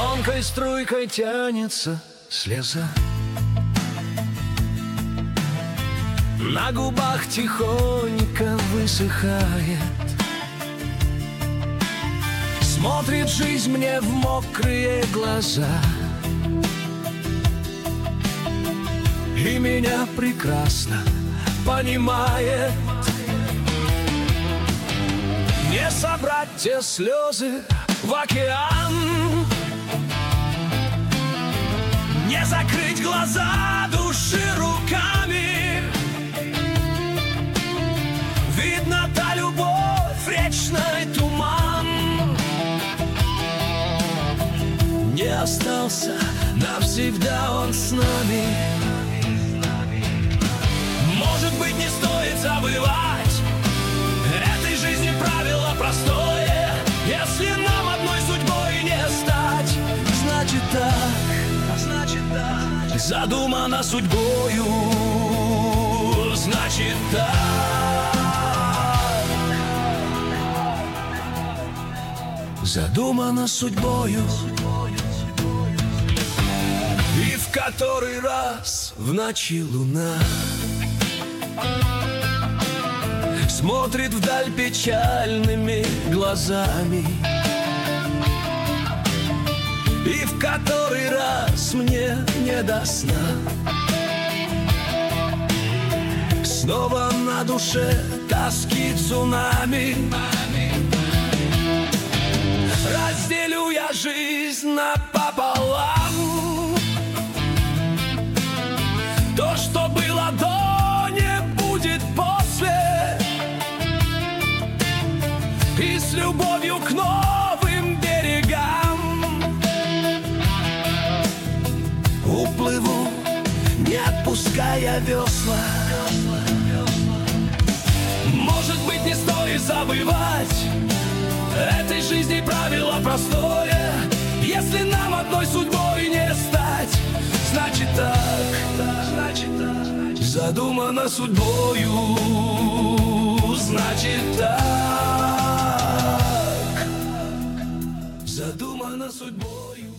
Тонкой струйкой тянется слеза, на губах тихонько высыхает. Смотрит жизнь мне в мокрые глаза и меня прекрасно понимает. Не собрать те слезы в океан, не закрыть глаза души руками. Видно, та любовь, речной туман, не остался навсегда он с нами. Может быть, не стоит забывать этой жизни правило простое. Если нам одной судьбой не стать, значит так, задумано судьбою, значит так, задумано судьбою. И в который раз в ночи луна смотрит вдаль печальными глазами, и в который раз мне не до сна. Снова на душе тоски цунами. Разделю я жизнь напополам. То, что было до, не будет после. И с любовью к новым берегам уплыву, не отпуская весла. Может быть, не стоит забывать этой жизни правило простое. Если нам одной судьбой не стать, значит так, задумано судьбою, значит так, задумано судьбой.